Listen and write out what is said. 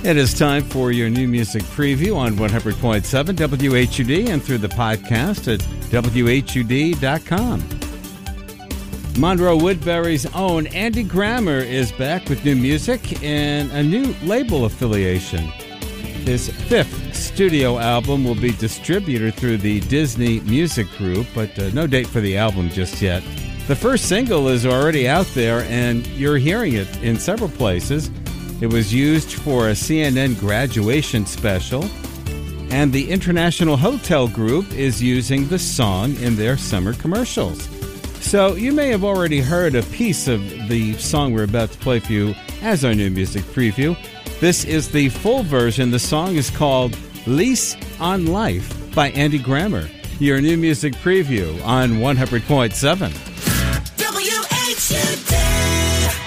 It is time for your new music preview on 100.7 WHUD and through the podcast at WHUD.com. Monroe Woodbury's own Andy Grammer is back with new music and a new label affiliation. His fifth studio album will be distributed through the Disney Music Group, but no date for the album just yet. The first single is already out there, and you're hearing it in several places. It was used for a CNN graduation special, and the International Hotel Group is using the song in their summer commercials. So you may have already heard a piece of the song we're about to play for you as our new music preview. This is the full version. The song is called Lease on Life by Andy Grammer. Your new music preview on 100.7.